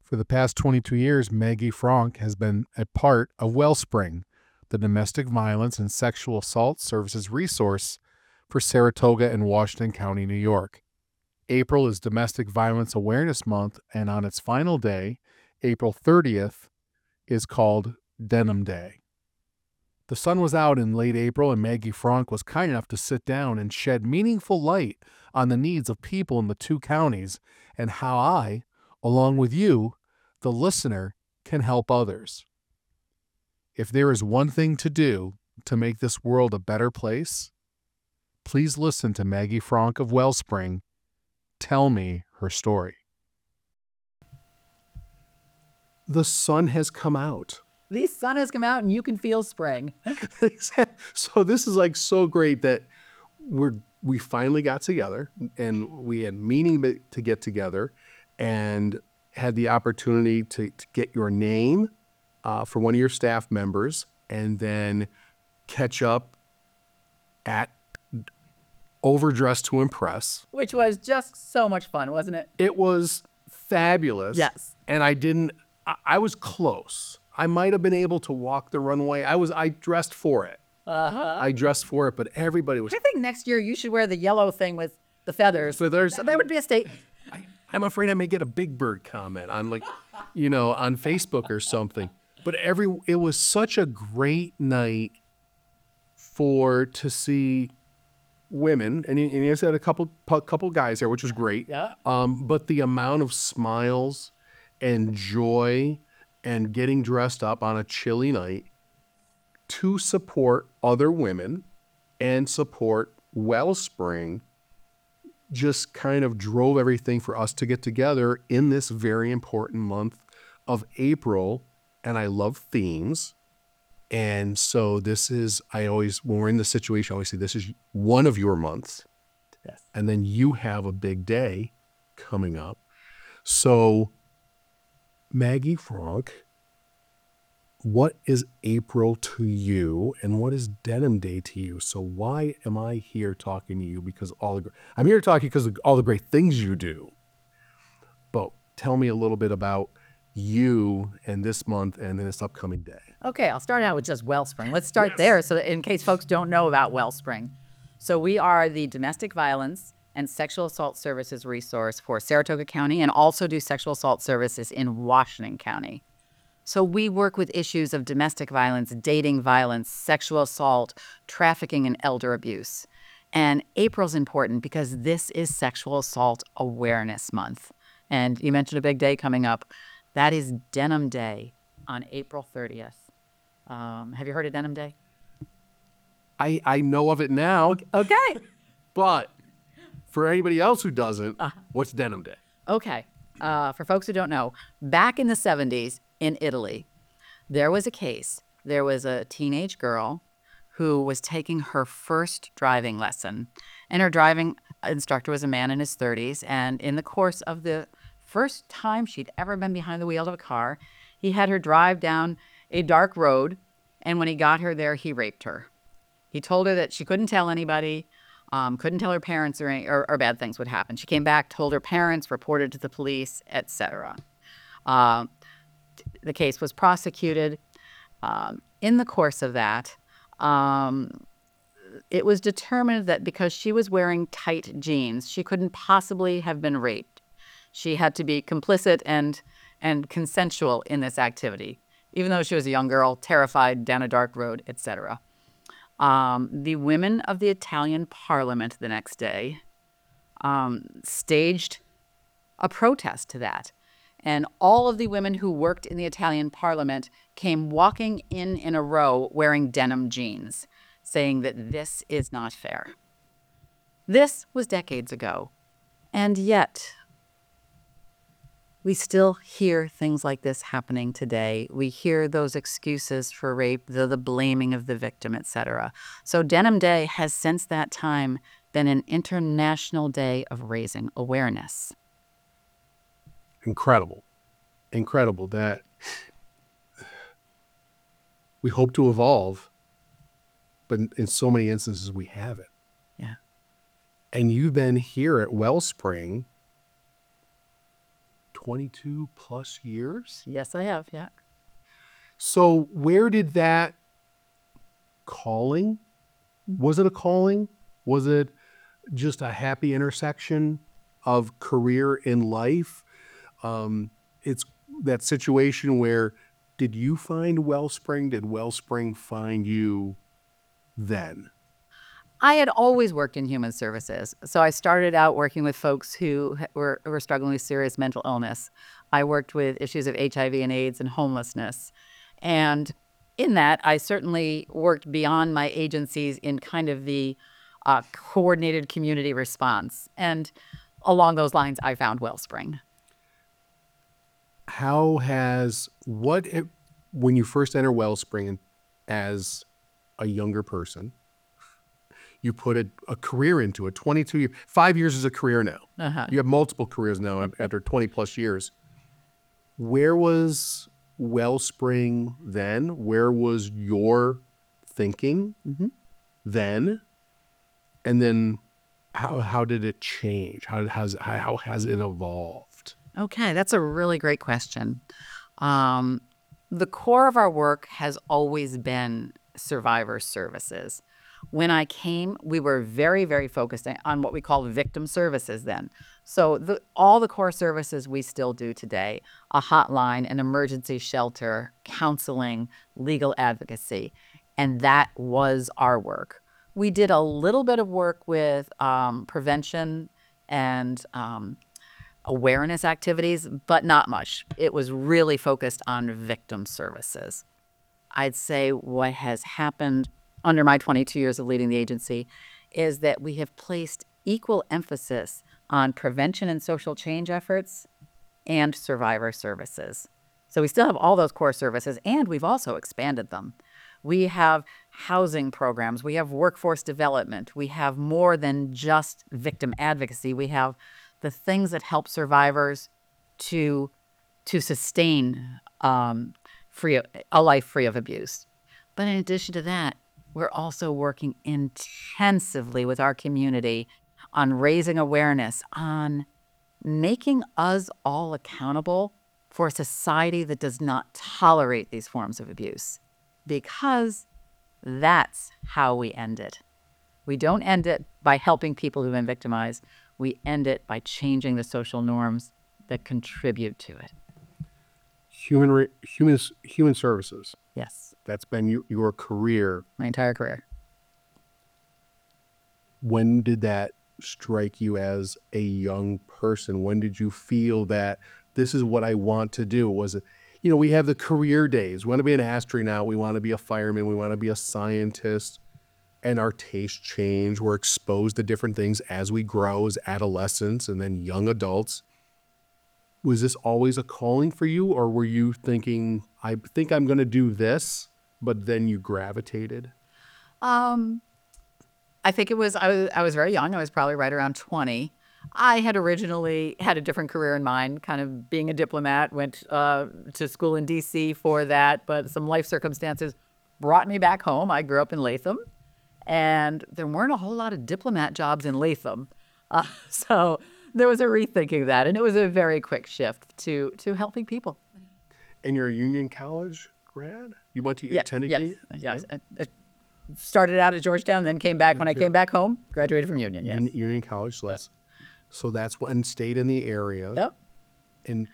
For the past 22 years, Maggie Frank has been a part of Wellspring, the domestic violence and sexual assault services resource for Saratoga and Washington County, New York. April is Domestic Violence Awareness Month, and on its final day, April 30th, is called Denim Day. The sun was out in late April, and Maggie Frank was kind enough to sit down and shed meaningful light on the needs of people in the two counties and how I, along with you, the listener, can help others. If there is one thing to do to make this world a better place, please listen to Maggie Frank of Wellspring tell me her story. The sun has come out. The sun has come out and you can feel spring. So this is like so great that we finally got together and we had meaning to get together and had the opportunity to get your name for one of your staff members and then catch up at Overdressed to Impress. Which was just so much fun, wasn't it? It was fabulous. Yes. And I was close. I might have been able to walk the runway. I dressed for it. I dressed for it, but everybody was. I think next year you should wear the yellow thing with the feathers. Feathers. That would be a statement. I'm afraid I may get a Big Bird comment on on Facebook or something. But it was such a great night to see women, and you had a couple guys there, which was great. Yeah. But the amount of smiles and joy and getting dressed up on a chilly night to support other women and support Wellspring just kind of drove everything for us to get together in this very important month of April. And I love themes. And so when we're in this situation, I always say this is one of your months. Yes. And then you have a big day coming up. So Maggie Frank, what is April to you and what is Denim Day to you? So why am I here talking to you? I'm here talking because of all the great things you do. But tell me a little bit about you and this month and then this upcoming day. Okay, I'll start out with just Wellspring. Let's start there so that in case folks don't know about Wellspring. So we are the domestic violence and sexual assault services resource for Saratoga County and also do sexual assault services in Washington County. So we work with issues of domestic violence, dating violence, sexual assault, trafficking, and elder abuse. And April's important because this is Sexual Assault Awareness Month. And you mentioned a big day coming up. That is Denim Day on April 30th. Have you heard of Denim Day? I know of it now. Okay. But for anybody else who doesn't, what's Denim Day? Okay. For folks who don't know, back in the 70s in Italy, there was a case. There was a teenage girl who was taking her first driving lesson. And her driving instructor was a man in his 30s. And in the course of the first time she'd ever been behind the wheel of a car, he had her drive down a dark road. And when he got her there, he raped her. He told her that she couldn't tell anybody, couldn't tell her parents or bad things would happen. She came back, told her parents, reported to the police, etc. The case was prosecuted. In the course of that, it was determined that because she was wearing tight jeans, she couldn't possibly have been raped. She had to be complicit and consensual in this activity, even though she was a young girl, terrified, down a dark road, etc. The women of the Italian Parliament the next day staged a protest to that. And all of the women who worked in the Italian Parliament came walking in a row wearing denim jeans, saying that this is not fair. This was decades ago. And yet, we still hear things like this happening today. We hear those excuses for rape, the blaming of the victim, etc. So Denim Day has since that time been an international day of raising awareness. Incredible that we hope to evolve, but in so many instances we haven't. Yeah. And you've been here at Wellspring 22 plus years. Yes, I have. Yeah. So where did that calling, was it a calling? Was it just a happy intersection of career in life? It's that situation where, did you find Wellspring? Did Wellspring find you then? I had always worked in human services. So I started out working with folks who were struggling with serious mental illness. I worked with issues of HIV and AIDS and homelessness. And in that, I certainly worked beyond my agencies in kind of the coordinated community response. And along those lines, I found Wellspring. How has when you first enter Wellspring as a younger person, you put a career into it, 22 years, 5 years is a career now. Uh-huh. You have multiple careers now after 20 plus years. Where was Wellspring then? Where was your thinking then? And then how did it change? How has it evolved? Okay, that's a really great question. The core of our work has always been survivor services. When I came, we were very, very focused on what we call victim services then. So all the core services we still do today, a hotline, an emergency shelter, counseling, legal advocacy, and that was our work. We did a little bit of work with prevention and awareness activities, but not much. It was really focused on victim services. I'd say what has happened under my 22 years of leading the agency is that we have placed equal emphasis on prevention and social change efforts and survivor services. So we still have all those core services, and we've also expanded them. We have housing programs. We have workforce development. We have more than just victim advocacy. We have the things that help survivors to sustain a life free of abuse. But in addition to that, we're also working intensively with our community on raising awareness, on making us all accountable for a society that does not tolerate these forms of abuse, because that's how we end it. We don't end it by helping people who've been victimized. We end it by changing the social norms that contribute to it. Human services. Yes. That's been your career. My entire career. When did that strike you as a young person? When did you feel that this is what I want to do? Was it, we have the career days. We want to be an astronaut. We want to be a fireman. We want to be a scientist. And our tastes change. We're exposed to different things as we grow as adolescents and then young adults. Was this always a calling for you, or were you thinking, I think I'm going to do this, but then you gravitated? I think it was, I was very young. I was probably right around 20. I had originally had a different career in mind, kind of being a diplomat, went to school in DC for that, but some life circumstances brought me back home. I grew up in Latham, and there weren't a whole lot of diplomat jobs in Latham. So there was a rethinking of that, and it was a very quick shift to helping people. And you're a Union College grad? You went to attended? Yes. I started out at Georgetown, then came back. When I came back home, graduated from Union. Yes. Union College. So that's when stayed in the area. Yep. And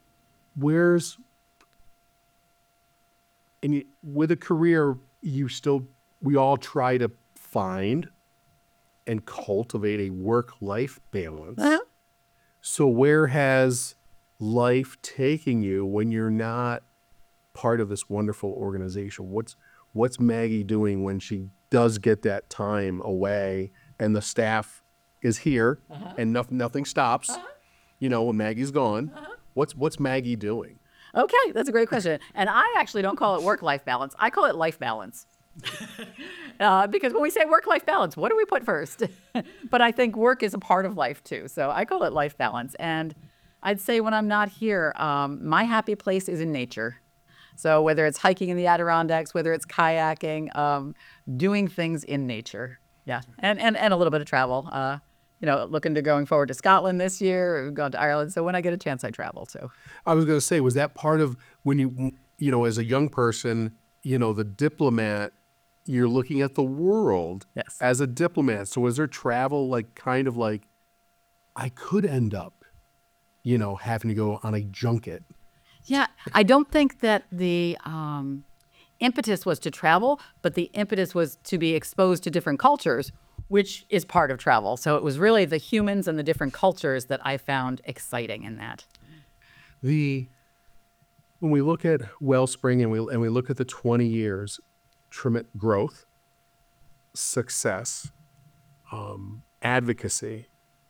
with a career, we all try to find and cultivate a work-life balance. Uh-huh. So where has life taken you when you're not part of this wonderful organization? What's Maggie doing when she does get that time away and the staff is here and nothing stops? When Maggie's gone, what's Maggie doing? Okay, that's a great question. And I actually don't call it work-life balance. I call it life balance. Because when we say work-life balance, what do we put first? But I think work is a part of life too. So I call it life balance. And I'd say when I'm not here, my happy place is in nature. So whether it's hiking in the Adirondacks, whether it's kayaking, doing things in nature. Yeah. And a little bit of travel. looking to going forward to Scotland this year. We've gone to Ireland. So when I get a chance, I travel. So I was going to say, was that part of when as a young person, the diplomat, you're looking at the world yes. as a diplomat. So was there travel like kind of like, I could end up, having to go on a junket? Yeah, I don't think that the impetus was to travel, but the impetus was to be exposed to different cultures, which is part of travel. So it was really the humans and the different cultures that I found exciting in that. When we look at Wellspring and we look at the 20 years, growth, success, advocacy,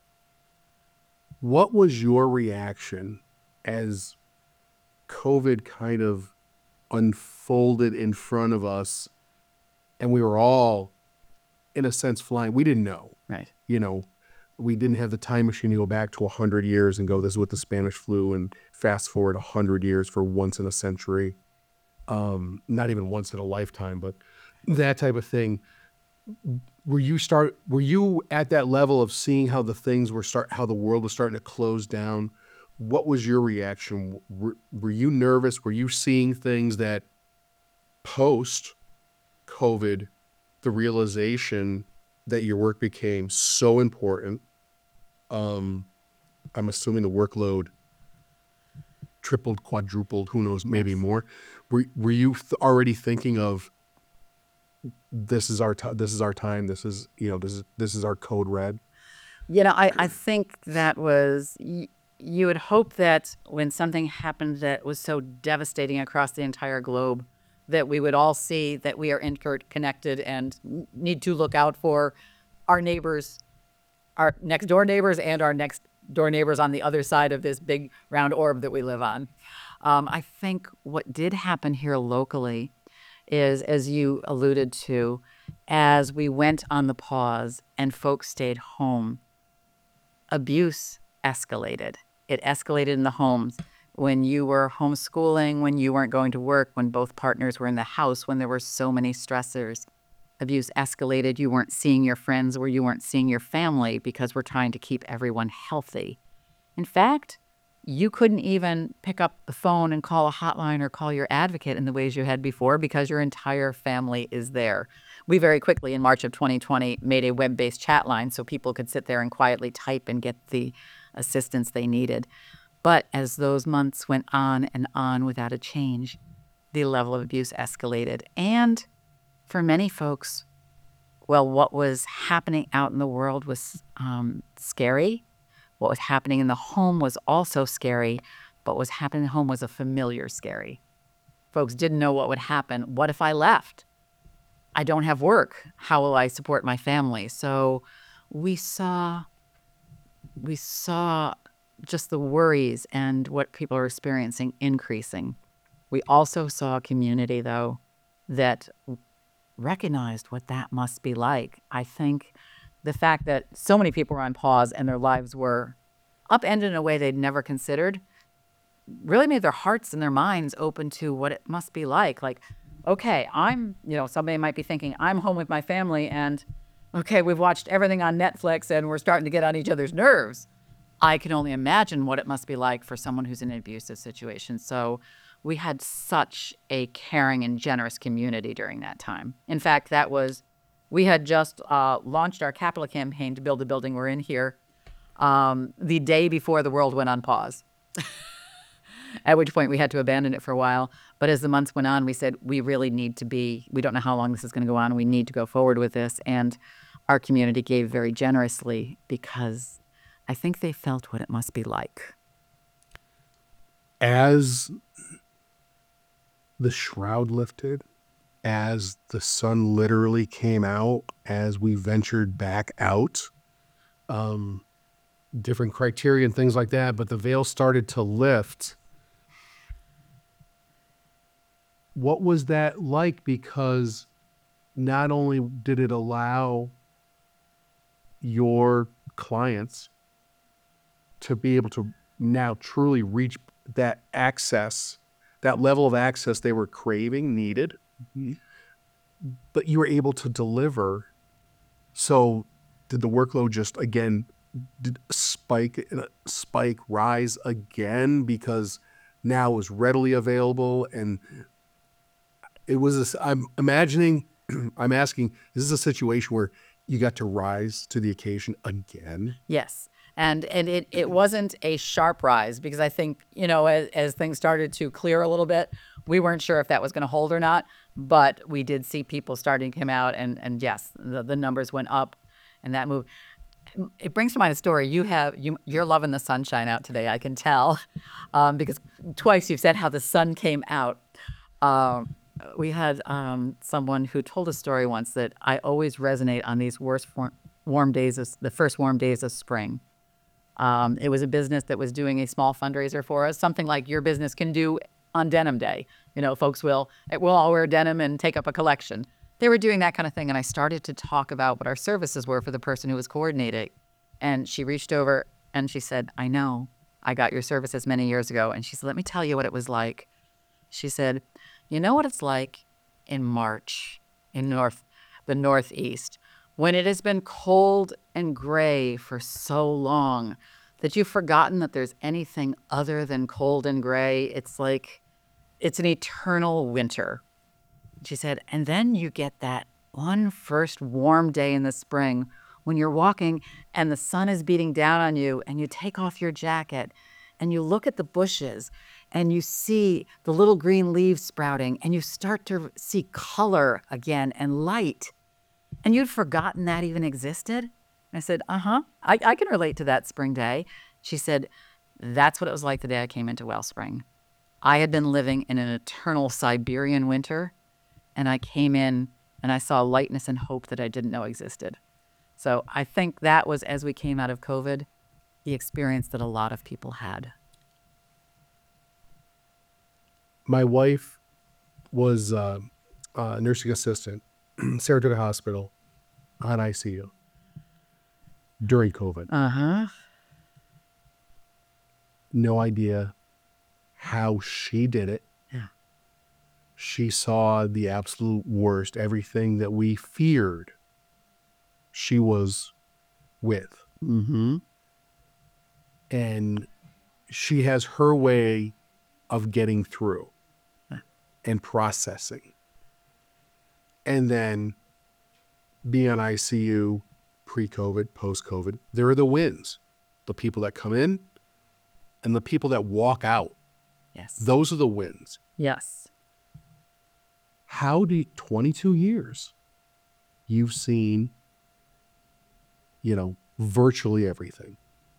what was your reaction as COVID kind of unfolded in front of us and we were all, in a sense, flying? We didn't know. Right. We didn't have the time machine to go back to 100 years and go, this is what the Spanish flu, and fast forward 100 years for once in a century. Not even once in a lifetime, but that type of thing. Were you at that level of seeing how how the world was starting to close down? What was your reaction? Were you nervous? Were you seeing things that post COVID, the realization that your work became so important? I'm assuming the workload tripled, quadrupled, who knows, maybe more. Were you already thinking of, this is our time, this is our code red? I think that was, you would hope that when something happened that was so devastating across the entire globe, that we would all see that we are interconnected and need to look out for our neighbors, our next door neighbors, and our next door neighbors on the other side of this big round orb that we live on. I think what did happen here locally is, as you alluded to, as we went on the pause and folks stayed home, abuse escalated. It escalated in the homes. When you were homeschooling, when you weren't going to work, when both partners were in the house, when there were so many stressors, abuse escalated. You weren't seeing your friends or you weren't seeing your family because we're trying to keep everyone healthy. In fact, you couldn't even pick up the phone and call a hotline or call your advocate in the ways you had before because your entire family is there. We very quickly, in March of 2020, made a web-based chat line so people could sit there and quietly type and get the assistance they needed. But as those months went on and on without a change, the level of abuse escalated. And for many folks, well, what was happening out in the world was scary. What was happening in the home was also scary, but what was happening in the home was a familiar scary. Folks didn't know what would happen. What if I left? I don't have work. How will I support my family? So we saw just the worries and what people are experiencing increasing. We also saw a community, though, that recognized what that must be like. I think the fact that so many people were on pause and their lives were upended in a way they'd never considered really made their hearts and their minds open to what it must be like. Like, okay, somebody might be thinking, I'm home with my family and, okay, we've watched everything on Netflix and we're starting to get on each other's nerves. I can only imagine what it must be like for someone who's in an abusive situation. So we had such a caring and generous community during that time. In fact, we had just launched our capital campaign to build the building we're in here the day before the world went on pause, at which point we had to abandon it for a while. But as the months went on, we said, we don't know how long this is going to go on. We need to go forward with this. And our community gave very generously because I think they felt what it must be like. As the shroud lifted, as the sun literally came out, as we ventured back out, different criteria and things like that, but the veil started to lift. What was that like? Because not only did it allow your clients to be able to now truly reach that access, that level of access they were craving, needed, but you were able to deliver. So did the workload just, again, spike rise again because now it was readily available, and it was. I'm imagining. I'm asking. Is this a situation where you got to rise to the occasion again? Yes. And it wasn't a sharp rise because I think, as things started to clear a little bit, we weren't sure if that was going to hold or not. But we did see people starting to come out, and yes, the numbers went up, and that moved. It brings to mind a story. You're loving the sunshine out today, I can tell, because twice you've said how the sun came out. We had someone who told a story once that I always resonate on these warm days, the first warm days of spring. It was a business that was doing a small fundraiser for us, something like your business can do on Denim Day. Folks we'll all wear denim and take up a collection. They were doing that kind of thing, and I started to talk about what our services were for the person who was coordinating. And she reached over and she said, I know, I got your services many years ago. And she said, let me tell you what it was like. She said, you know what it's like in March in the Northeast, when it has been cold and gray for so long that you've forgotten that there's anything other than cold and gray. It's like it's an eternal winter. She said, and then you get that one first warm day in the spring when you're walking and the sun is beating down on you and you take off your jacket and you look at the bushes and you see the little green leaves sprouting and you start to see color again and light. And you'd forgotten that even existed? And I said, I can relate to that spring day. She said, that's what it was like the day I came into Wellspring. I had been living in an eternal Siberian winter, and I came in and I saw lightness and hope that I didn't know existed. So I think that was, as we came out of COVID, the experience that a lot of people had. My wife was a nursing assistant, Saratoga Hospital, on ICU during COVID. No idea how she did it. Yeah. She saw the absolute worst, everything that we feared she was with. And she has her way of getting through and processing. And then being on ICU pre-COVID, post-COVID, there are the wins. The people that come in and the people that walk out. Yes. Those are the wins. Yes. How do 22 years you've seen, virtually everything.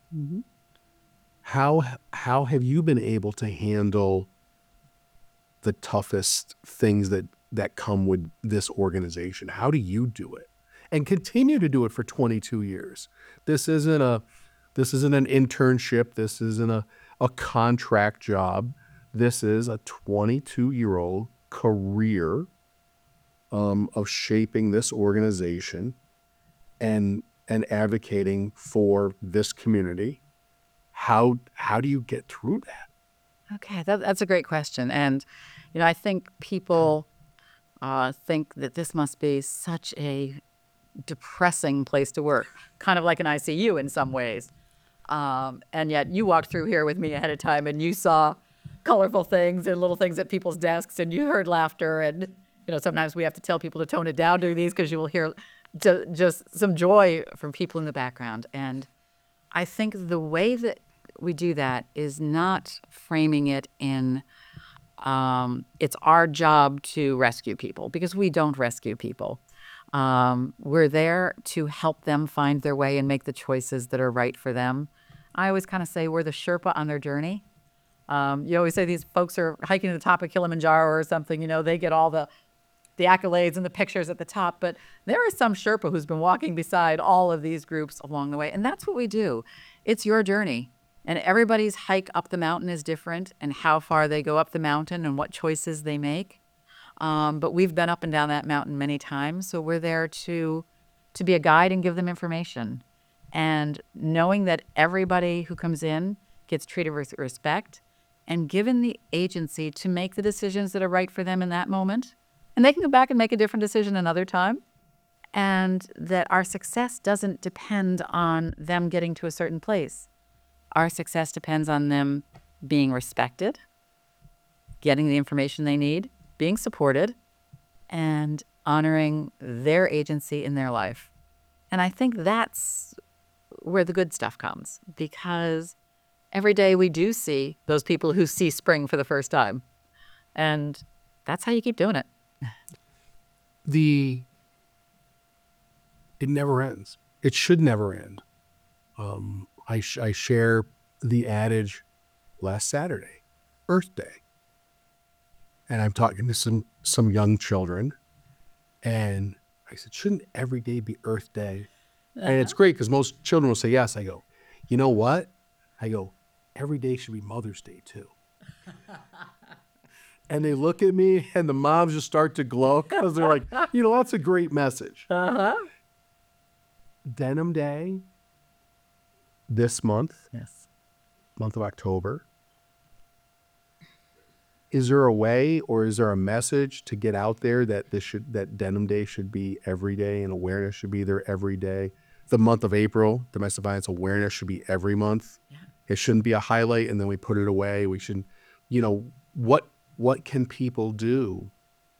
How have you been able to handle the toughest things that come with this organization? How do you do it and continue to do it for 22 years? This isn't an internship. This isn't a contract job. This is a 22-year-old career of shaping this organization and advocating for this community. How do you get through that? Okay, that's a great question. And, I think people think that this must be such a depressing place to work, kind of like an ICU in some ways. And yet you walked through here with me ahead of time and you saw colorful things and little things at people's desks and you heard laughter. And, sometimes we have to tell people to tone it down during these because you will hear just some joy from people in the background. And I think the way that we do that is not framing it in it's our job to rescue people, because we don't rescue people. We're there to help them find their way and make the choices that are right for them. I always kind of say we're the Sherpa on their journey. You always say these folks are hiking to the top of Kilimanjaro or something, they get all the accolades and the pictures at the top, but there is some Sherpa who's been walking beside all of these groups along the way. And that's what we do. It's your journey. And everybody's hike up the mountain is different, and how far they go up the mountain and what choices they make. But we've been up and down that mountain many times. So we're there to be a guide and give them information. And knowing that everybody who comes in gets treated with respect and given the agency to make the decisions that are right for them in that moment. And they can go back and make a different decision another time. and that our success doesn't depend on them getting to a certain place. Our success depends on them being respected, getting the information they need, being supported, and honoring their agency in their life. And I think that's where the good stuff comes, because every day we do see those people who see spring for the first time. And that's how you keep doing it. It never ends. It should never end. I share the adage last Saturday, Earth Day. And I'm talking to some young children, and I said, shouldn't every day be Earth Day? And it's great because most children will say yes. I go, you know what? I go, every day should be Mother's Day too. And they look at me, and the moms just start to glow because they're like, that's a great message. Denim Day this month, Yes. month of October. Is there a way, or is there a message to get out there that that Denim Day should be every day and awareness should be there every day? The month of April, domestic violence awareness should be every month. Yeah. It shouldn't be a highlight and then we put it away. We should, what can people do,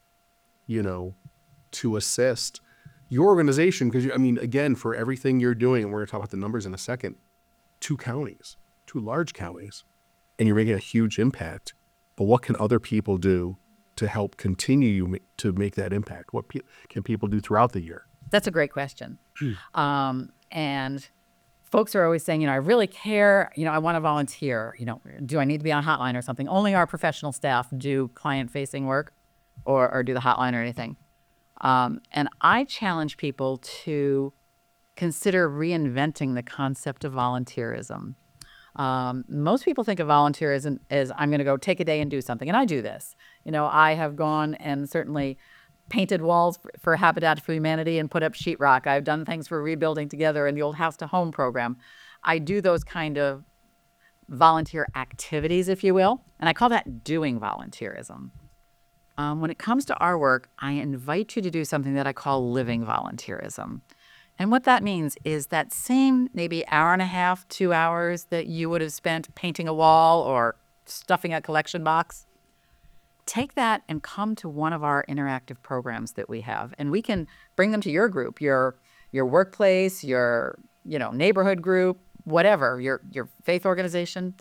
to assist your organization? Because again, for everything you're doing, and we're going to talk about the numbers in a second, 2 large counties, and you're making a huge impact. But what can other people do to help continue to make that impact? What can people do throughout the year? That's a great question. And folks are always saying, I really care, I want to volunteer. Do I need to be on a hotline or something? Only our professional staff do client-facing work or do the hotline or anything. And I challenge people to consider reinventing the concept of volunteerism. Most people think of volunteerism as I'm going to go take a day and do something. And I do this. I have gone and certainly painted walls for Habitat for Humanity and put up sheetrock. I've done things for Rebuilding Together and the old House to Home program. I do those kind of volunteer activities, if you will. And I call that doing volunteerism. When it comes to our work, I invite you to do something that I call living volunteerism. And what that means is that same maybe hour and a half, 2 hours that you would have spent painting a wall or stuffing a collection box, take that and come to one of our interactive programs that we have. And we can bring them to your group, your workplace, your neighborhood group, whatever, your faith organization,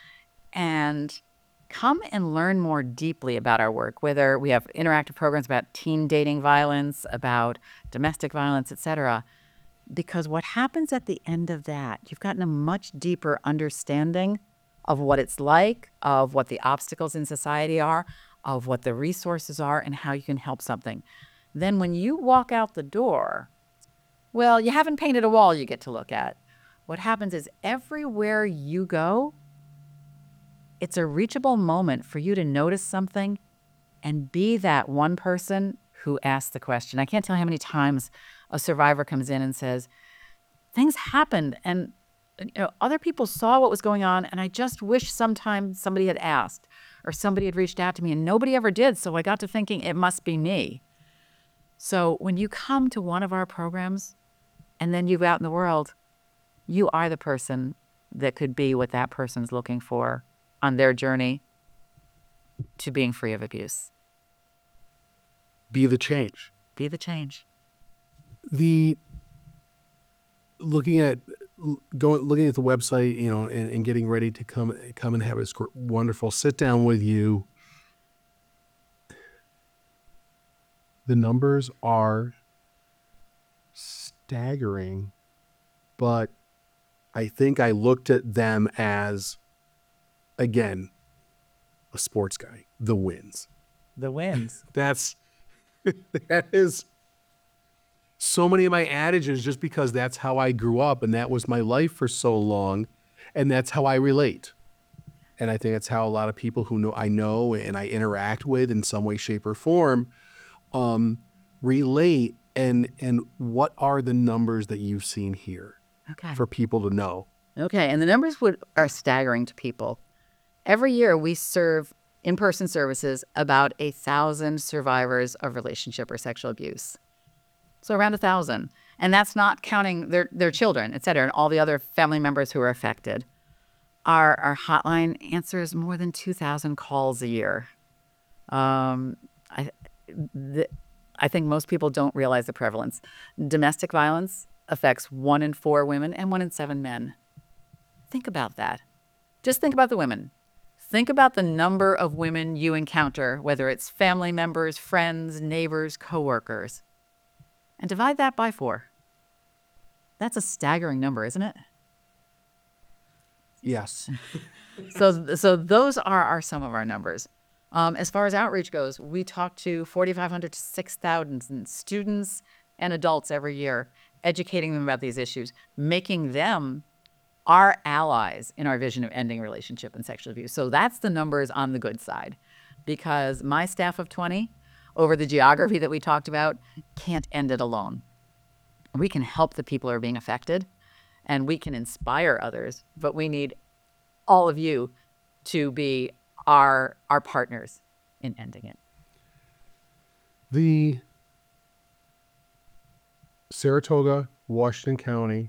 and come and learn more deeply about our work, whether we have interactive programs about teen dating violence, about domestic violence, etc. Because what happens at the end of that, you've gotten a much deeper understanding of what it's like, of what the obstacles in society are, of what the resources are, and how you can help something. Then when you walk out the door, well, you haven't painted a wall you get to look at. What happens is everywhere you go, it's a reachable moment for you to notice something and be that one person who asked the question. I can't tell you how many times a survivor comes in and says, things happened and other people saw what was going on, and I just wish sometime somebody had asked or somebody had reached out to me, and nobody ever did, so I got to thinking it must be me. So when you come to one of our programs and then you go out in the world, you are the person that could be what that person's looking for on their journey to being free of abuse. Be the change. Be the change. Looking at the website, and getting ready to come and have this wonderful sit down with you. The numbers are staggering, but I think I looked at them as, again, a sports guy. The wins. The wins. That is so many of my adages, just because that's how I grew up and that was my life for so long, and that's how I relate. And I think that's how a lot of people who I know and I interact with in some way, shape, or form relate. And what are the numbers that you've seen here for people to know? Okay, and the numbers are staggering to people. Every year we serve in-person services about 1,000 survivors of relationship or sexual abuse. So around 1,000. And that's not counting their children, et cetera, and all the other family members who are affected. Our hotline answers more than 2,000 calls a year. I think most people don't realize the prevalence. Domestic violence affects 1 in 4 women and 1 in 7 men. Think about that. Just think about the women. Think about the number of women you encounter, whether it's family members, friends, neighbors, coworkers, and divide that by 4. That's a staggering number, isn't it? Yes. So those are some of our numbers. As far as outreach goes, we talk to 4,500 to 6,000 students and adults every year, educating them about these issues, making them our allies in our vision of ending relationship and sexual abuse. So that's the numbers on the good side, because my staff of 20, over the geography that we talked about, can't end it alone. We can help the people who are being affected, and we can inspire others, but we need all of you to be our partners in ending it. The Saratoga, Washington County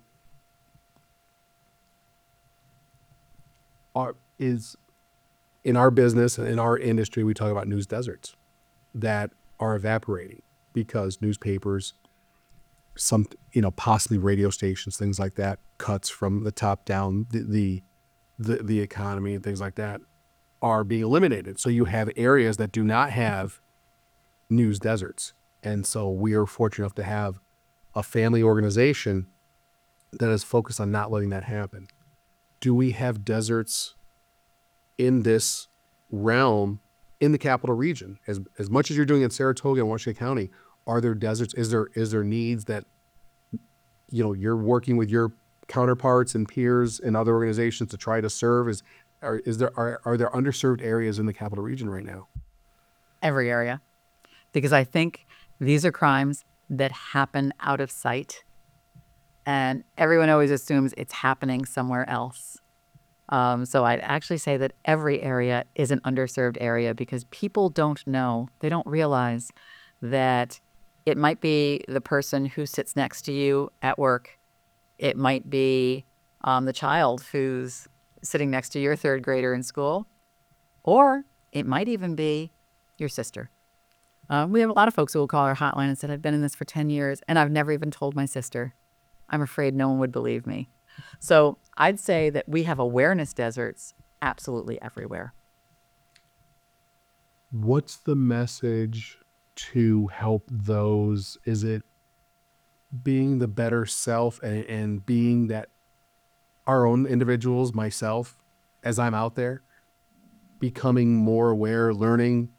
is, in our business and in our industry, we talk about news deserts that are evaporating because newspapers, possibly radio stations, things like that, cuts from the top down, the economy and things like that are being eliminated. So you have areas that do not have news deserts. And so we are fortunate enough to have a family organization that is focused on not letting that happen. Do we have deserts in this realm in the capital region? As much as you're doing in Saratoga and Washington County, are there deserts? Is there needs that you're working with your counterparts and peers and other organizations to try to serve? Are there underserved areas in the capital region right now? Every area, because I think these are crimes that happen out of sight, and everyone always assumes it's happening somewhere else. So I'd actually say that every area is an underserved area, because people don't know, they don't realize that it might be the person who sits next to you at work. It might be the child who's sitting next to your 3rd grader in school, or it might even be your sister. We have a lot of folks who will call our hotline and said, I've been in this for 10 years and I've never even told my sister. I'm afraid no one would believe me. So I'd say that we have awareness deserts absolutely everywhere. What's the message to help those? Is it being the better self and being that our own individuals, myself, as I'm out there, becoming more aware, learning?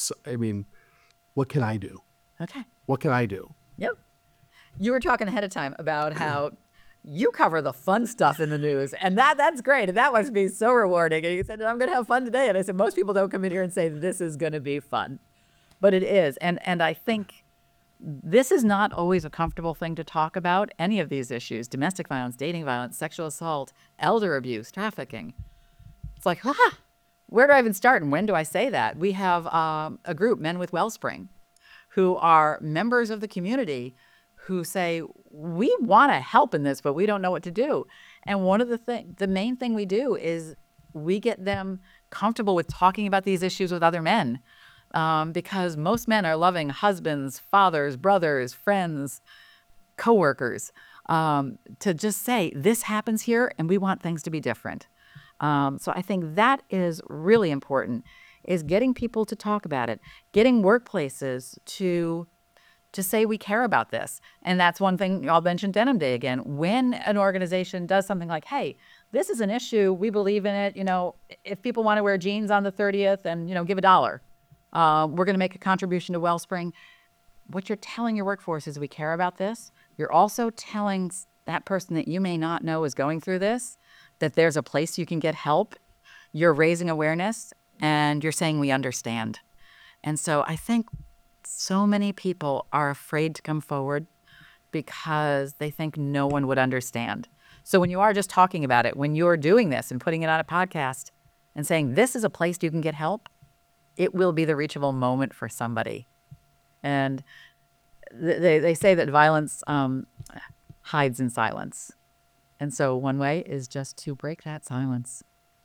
What can I do? Okay. What can I do? Yep. You were talking ahead of time about how you cover the fun stuff in the news, and that's great, and that must be so rewarding. And you said, I'm going to have fun today. And I said, most people don't come in here and say, this is going to be fun. But it is. And I think this is not always a comfortable thing to talk about, any of these issues: domestic violence, dating violence, sexual assault, elder abuse, trafficking. It's like, where do I even start, and when do I say that? We have a group, Men with Wellspring, who are members of the community who say, we want to help in this, but we don't know what to do. And one of the main thing we do is we get them comfortable with talking about these issues with other men, because most men are loving husbands, fathers, brothers, friends, coworkers, to just say, this happens here and we want things to be different. So I think that is really important, is getting people to talk about it, getting workplaces to say we care about this. And that's one thing. I'll mention Denim Day again. When an organization does something like, hey, this is an issue, we believe in it, if people want to wear jeans on the 30th and, give $1, we're going to make a contribution to Wellspring. What you're telling your workforce is we care about this. You're also telling that person that you may not know is going through this, that there's a place you can get help. You're raising awareness, and you're saying we understand. And so I think so many people are afraid to come forward because they think no one would understand. So when you are just talking about it, when you're doing this and putting it on a podcast and saying this is a place you can get help, it will be the reachable moment for somebody. And they say that violence hides in silence. And so one way is just to break that silence.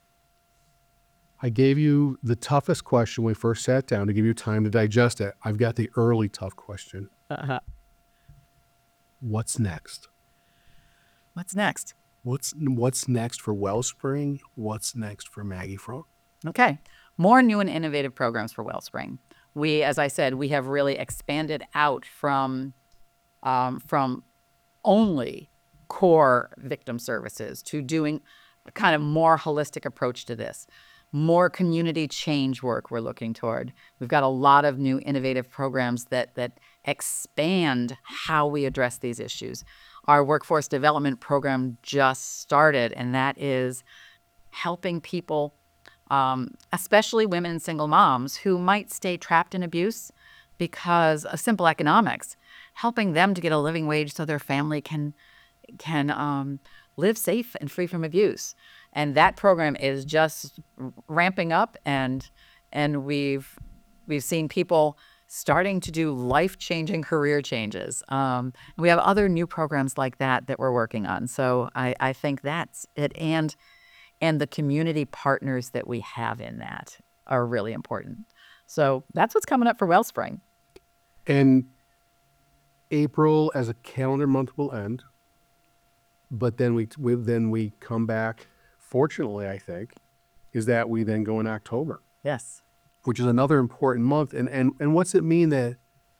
I gave you the toughest question when we first sat down to give you time to digest it. I've got the early tough question. What's next? What's next? What's next for Wellspring? What's next for Maggie Frank? Okay. More new and innovative programs for Wellspring. We, as I said, we have really expanded out from only core victim services to doing a kind of more holistic approach to this. More community change work we're looking toward. We've got a lot of new innovative programs that expand how we address these issues. Our workforce development program just started, and that is helping people, especially women and single moms who might stay trapped in abuse because of simple economics, helping them to get a living wage so their family can live safe and free from abuse. And that program is just ramping up, and we've seen people starting to do life-changing career changes. We have other new programs like that we're working on. So I think that's it. And the community partners that we have in that are really important. So that's what's coming up for Wellspring. And April as a calendar month will end, but then we come back. Fortunately, I think, is that we then go in October, Yes. which is another important month. And what's it mean that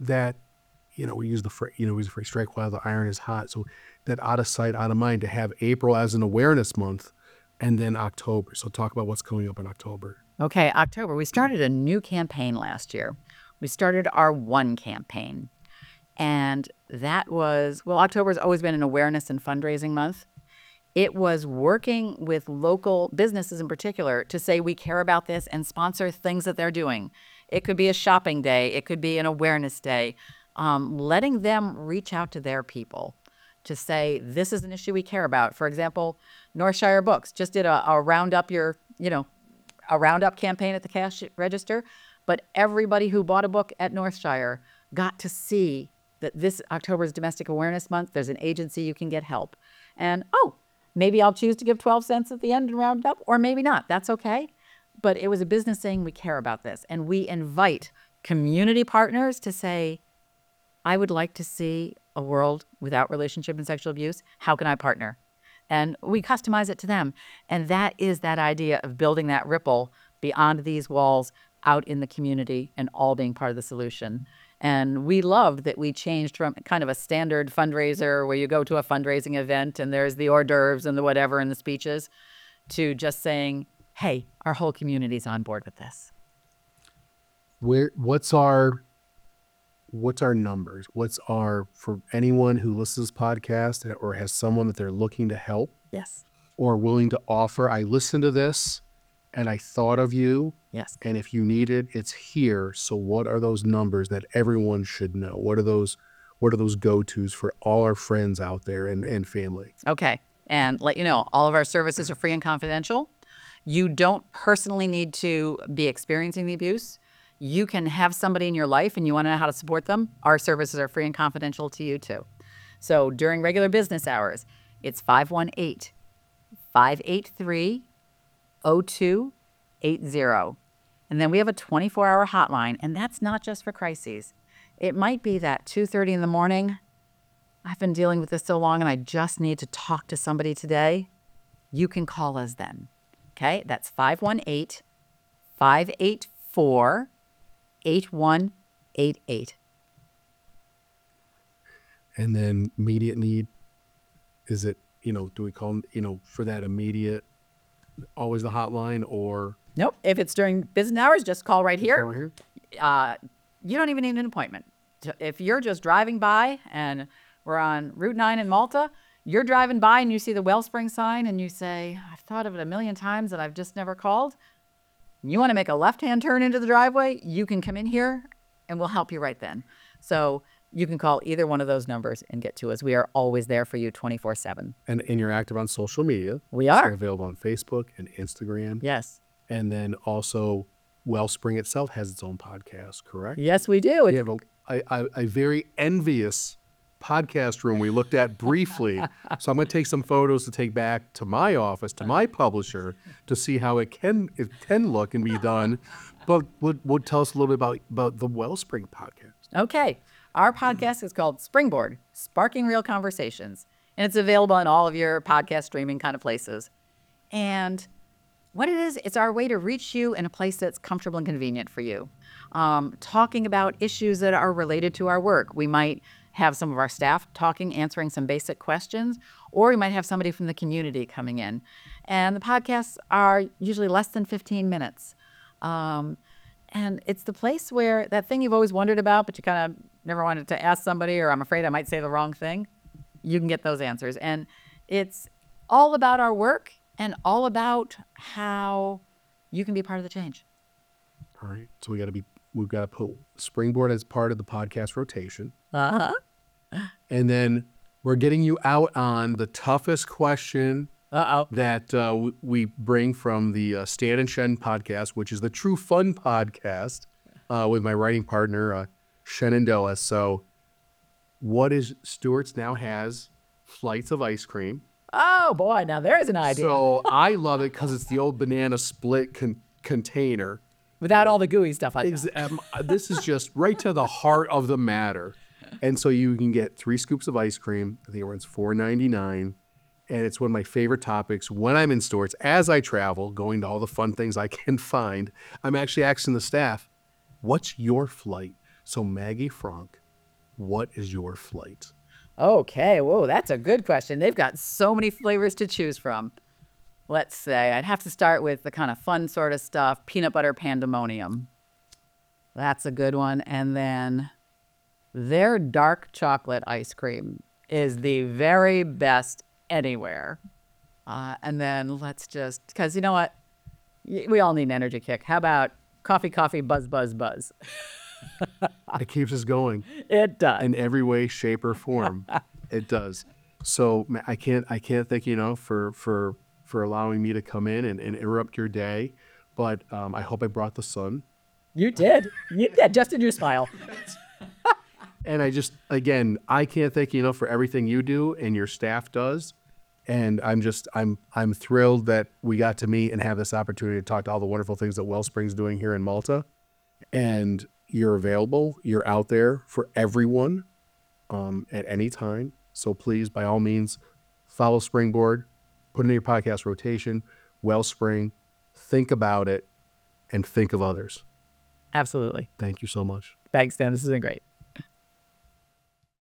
we use the phrase strike while the iron is hot. So that out of sight, out of mind, to have April as an awareness month, and then October. So talk about what's coming up in October. Okay, October. We started a new campaign last year. We started our One campaign. And that was, October's always been an awareness and fundraising month. It was working with local businesses in particular to say we care about this and sponsor things that they're doing. It could be a shopping day. It could be an awareness day. Letting them reach out to their people to say, this is an issue we care about. For example, Northshire Books just did a roundup a roundup campaign at the cash register. But everybody who bought a book at Northshire got to see that this October's Domestic Awareness Month, there's an agency you can get help. And, maybe I'll choose to give 12 cents at the end and round it up, or maybe not. That's okay. But it was a business saying we care about this. And we invite community partners to say, I would like to see a world without relationship and sexual abuse. How can I partner? And we customize it to them. And that is that idea of building that ripple beyond these walls out in the community and all being part of the solution. And we loved that we changed from kind of a standard fundraiser where you go to a fundraising event and there's the hors d'oeuvres and the whatever and the speeches to just saying, hey, our whole community's on board with this. What's our numbers? For anyone who listens to this podcast or has someone that they're looking to help Yes. or willing to offer, I listened to this and I thought of you. Yes. And if you need it, it's here. So what are those numbers that everyone should know? What are those go-tos for all our friends out there and family? Okay. And let you know, all of our services are free and confidential. You don't personally need to be experiencing the abuse. You can have somebody in your life and you want to know how to support them. Our services are free and confidential to you too. So during regular business hours, it's 518-583-0280. And then we have a 24-hour hotline, and that's not just for crises. It might be that 2:30 in the morning, I've been dealing with this so long and I just need to talk to somebody today. You can call us then. Okay, that's 518-584-8188. And then immediate need, is it, do we call, for that immediate, always the hotline or? Nope. If it's during business hours, just call right here. Over here? You don't even need an appointment. If you're just driving by and we're on Route 9 in Malta, you're driving by and you see the Wellspring sign and you say, I've thought of it a million times and I've just never called. You want to make a left-hand turn into the driveway, you can come in here and we'll help you right then. So you can call either one of those numbers and get to us. We are always there for you 24/7. And you're active on social media. We So are. you're available on Facebook and Instagram. Yes. And then also Wellspring itself has its own podcast, correct? Yes, we do. You have a very envious podcast room we looked at briefly. So I'm going to take some photos to take back to my office, to my publisher, to see how it can look and be done. But would tell us a little bit about the Wellspring podcast. Okay. Our podcast is called Springboard, Sparking Real Conversations. And it's available in all of your podcast streaming kind of places. And what it is, it's our way to reach you in a place that's comfortable and convenient for you. Talking about issues that are related to our work. We might have some of our staff answering some basic questions, or we might have somebody from the community coming in. And the podcasts are usually less than 15 minutes. And it's the place where that thing you've always wondered about, but you kind of never wanted to ask somebody, or I'm afraid I might say the wrong thing, you can get those answers. And it's all about our work and all about how you can be part of the change. All right. So we've got to put Springboard as part of the podcast rotation. Uh-huh. And then we're getting you out on the toughest question that we bring from the Stan and Shen podcast, which is the True Fun podcast with my writing partner, Shenandoah. So Stewart's now has flights of ice cream. Oh, boy. Now there's an idea. So I love it because it's the old banana split container. Without all the gooey stuff. This is just right to the heart of the matter. And so you can get 3 scoops of ice cream. I think it runs $4.99. And it's one of my favorite topics when I'm in Stewart's. As I travel, going to all the fun things I can find, I'm actually asking the staff, what's your flight? So Maggie Frank, what is your flight? Okay. Whoa, that's a good question. They've got so many flavors to choose from. Let's say I'd have to start with the kind of fun sort of stuff, peanut butter pandemonium. That's a good one. And then their dark chocolate ice cream is the very best anywhere. And then let's just, because you know what? We all need an energy kick. How about coffee, buzz, buzz, buzz? It keeps us going. It does. In every way, shape, or form. It does. So I can't thank you enough for allowing me to come in and interrupt your day. But I hope I brought the sun. You did. Just in your smile. And I can't thank you enough for everything you do and your staff does. And I'm thrilled that we got to meet and have this opportunity to talk to all the wonderful things that Wellspring's doing here in Malta. And you're available. You're out there for everyone at any time. So please, by all means, follow Springboard, put it in your podcast rotation, Wellspring, think about it, and think of others. Absolutely. Thank you so much. Thanks, Dan. This has been great.